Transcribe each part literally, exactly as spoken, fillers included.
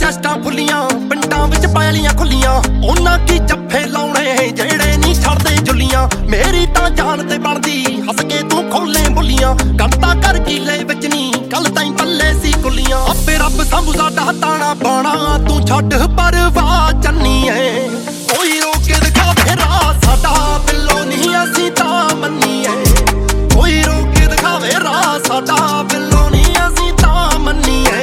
ਚਸ਼ਟਾਂ ਫੁੱਲੀਆਂ ਪਿੰਡਾਂ ਵਿੱਚ ਪੈਲੀਆਂ ਖੁੱਲੀਆਂ ਉਹਨਾਂ ਕੀ ਜੱਫੇ ਲਾਉਣੇ ਜਿਹੜੇ ਨਹੀਂ ਛੱਡਦੇ ਜੁੱਲੀਆਂ ਮੇਰੀ ਤਾਂ ਜਾਨ ਤੇ ਬਣਦੀ ਹੱਸ ਕੇ ਤੂੰ ਖੋਲੇ ਬੁੱਲੀਆਂ ਕੰਤਾ ਕਰ ਕੀਲੇ ਵਿੱਚ ਨਹੀਂ ਕੱਲ ਤਾਈਂ ਪੱਲੇ ਸੀ ਕੁੱਲੀਆਂ ਆਪੇ ਰੱਬ ਸੰਭੂ ਸਾਡਾ ਤਾਣਾ ਬਾਣਾ ਤੂੰ ਛੱਡ ਪਰਵਾਹ ਚੰਨੀਏ ਕੋਈ ਰੋਕ ਕੇ ਦਿਖਾਵੇ ਰਾਹ ਸਾਡਾ ਬਿੱਲੋ ਨਹੀਂ ਅਸੀਂ ਤਾਂ ਮੰਨੀਏ ਕੋਈ ਰੋਕ ਕੇ ਦਿਖਾਵੇ ਰਾਹ ਸਾਡਾ ਬਿੱਲੋ ਨਹੀਂ ਅਸੀਂ ਤਾਂ ਮੰਨੀਏ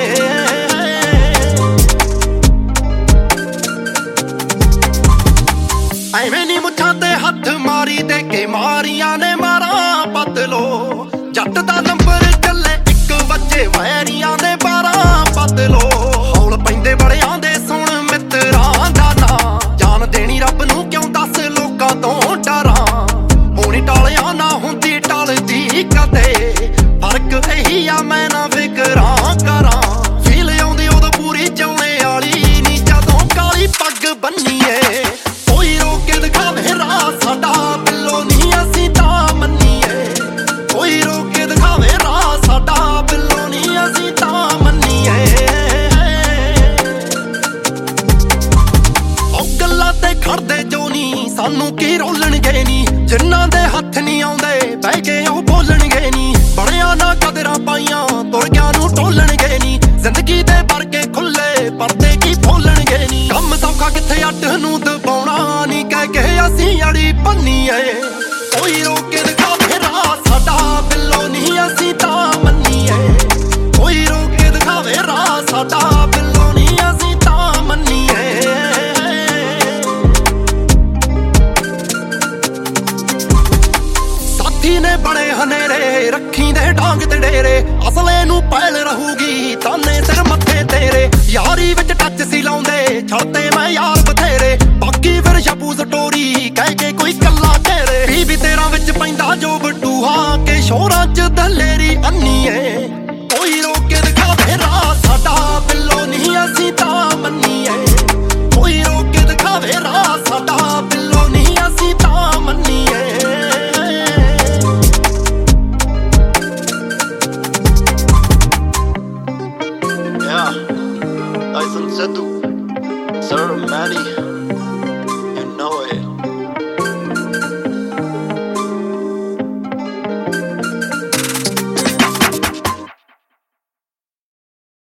ਐਵੇਂ ਨੀ ਮੁੱਛਾਂ ਤੇ ਹੱਥ ਮਾਰੀ ਦੇ ਕੇ ਮਾਰੀਆਂ ਨੇ ਮਾਰਾਂ ਬਦਲੋ ਜੱਟ ਦਾ ਨੰਬਰ ਚੱਲੇ ਇੱਕ ਵੱਜੇ ਵੈਰੀਆਂ ਦੇ ਬਾਰਾਂ ਬਦਲੋ ਹੌਲ ਪੈਂਦੇ ਬੜਿਆਂ ਦੇ ਸੁਣ ਮਿੱਤਰਾਂ ਦਾ ਨਾਂ ਜਾਨ ਦੇਣੀ ਰੱਬ ਨੂੰ ਕਿਉਂ ਦੱਸ ਲੋਕਾਂ ਤੋਂ ਡਰਾਂ ਹੋਣੀ ਟਾਲਿਆ ਨਾ ਹੁੰਦੀ ਟਲਦੀ ਕਦੇ ਫਰਕ ਇਹੀ ਆ ਮੈਂ ਨਾ ਫਿਕਰਾਂ ਕਰਾਂ ਫੀਲ ਆਉਂਦੀ ਉਦੋਂ ਪੂਰੀ ਚਾਉਣੇ ਵਾਲੀ ਨੀ ਜਦੋਂ ਕਾਲੀ ਪੱਗ ਬੰਨੀਏ ਕੋਈ ਰੋਕ ਕੇ ਦਿਖਾਵੇ ਰਾਹ ਸਾਡਾ ਬਿੱਲੋ ਨਹੀਂ ਅਸੀਂ ਤਾਂ ਮੰਨੀਏ ਕੋਈ ਰੋਕ ਕੇ ਦਿਖਾਵੇ ਰਾਹ ਸਾਡਾ ਬਿੱਲੋ ਨਹੀਂ ਅਸੀਂ ਤਾਂ ਮੰਨੀਏ ਉਹ ਗੱਲਾਂ ਤੇ ਖੜਦੇ ਜੋ ਨੀ ਸਾਨੂੰ ਕੀ ਰੋਲਣਗੇ ਨੀ ਜਿਨ੍ਹਾਂ ਦੇ ਹੱਥ ਨਹੀਂ ਆਉਂਦੇ ਬਹਿ ਕੇ ਉਹ ਬੋਲਣਗੇ ਨੀ ਬੜਿਆਂ ਨਾ ਕਦਰਾਂ ਪਾਈਆਂ ਤੁਰਗਿਆਂ ਨੂੰ ਟੋਲਣਗੇ ਨੀ ਜ਼ਿੰਦਗੀ ਦੇ ਵਰਗੇ ਖੁੱਲੇ ਪਰਦੇ ਕੀ ਫੋਲਣਗੇ ਨੀ ਕੰਮ ਸੌਖਾ ਕਿੱਥੇ ਅੱਡ ਨੂੰ ਦਬਾਉਣਾ ਨੀ ਕਹਿ ਕੇ ਅਸੀਂ ਅੜੀ ਪੰਨੀਏ ਕੋਈ ਰੋਕ ਕੇ ਦਿਖਾਵੇ ਰਾਹ ਸਾਡਾ ਬਿੱਲੋ ਨਹੀਂ ਅਸੀਂ ਤਾਂ ਮੰਨੀਏ ਕੋਈ ਰੋਕ ਕੇ ਦਿਖਾਵੇ ਰਾਹ ਸਾਡਾ ਬਿੱਲੋ ਨਹੀਂ ਅਸੀਂ ਤਾਂ ਮੰਨੀਏ ਸਾਥੀ ਨੇ ਬੜੇ ਹਨੇਰੇ ਰੱਖੀ ਦੇ ਡਾਂਗ ਤੇ ਡੇਰੇ ਅਸਲੇ ਨੂੰ ਪੈਲ ਰਹੂਗੀ ਤਾਨੇ ਸਿਰ ਮੱਥੇ ਤੇਰੇ ਯਾਰੀ ਵਿੱਚ ਟੱਚ ਸੀ ਲਾਉਂਦੇ ਛੱਡਦੇ ਮੈਂ ਯਾਰ ਬਥੇਰੇ ਬਾਕੀ ਫਿਰ ਛਪੂ ਸਟੋਰੀ ਕਹਿ ਕੇ ਕੋਈ ਕੱਲਾ ਘੇਰੇ ਵੀ ਵੀ ਤੇਰਾ ਵਿੱਚ ਪੈਂਦਾ ਜੋ ਬਟੂਹਾ ਕੇ ਸ਼ੋਰਾਂ ਚ ਦਲੇਰੀ ਅੰਨੀਏ ਕੋਈ ਰੋਕ ਕੇ ਦਿਖਾਵੇ ਰਾਹ ਸਾਡਾ ਬਿੱਲੋ ਨਹੀਂ ਅਸੀਂ ਤਾਂ ਮੰਨੀਏ ਕੋਈ ਰੋਕ ਕੇ ਦਿਖਾਵੇ ਰਾਹ ਸਾਡਾ ਬਿੱਲੋ ਨਹੀਂ ਅਸੀਂ ਤਾਂ ਮੰਨੀਏ Tyson Setu, Sir Manny.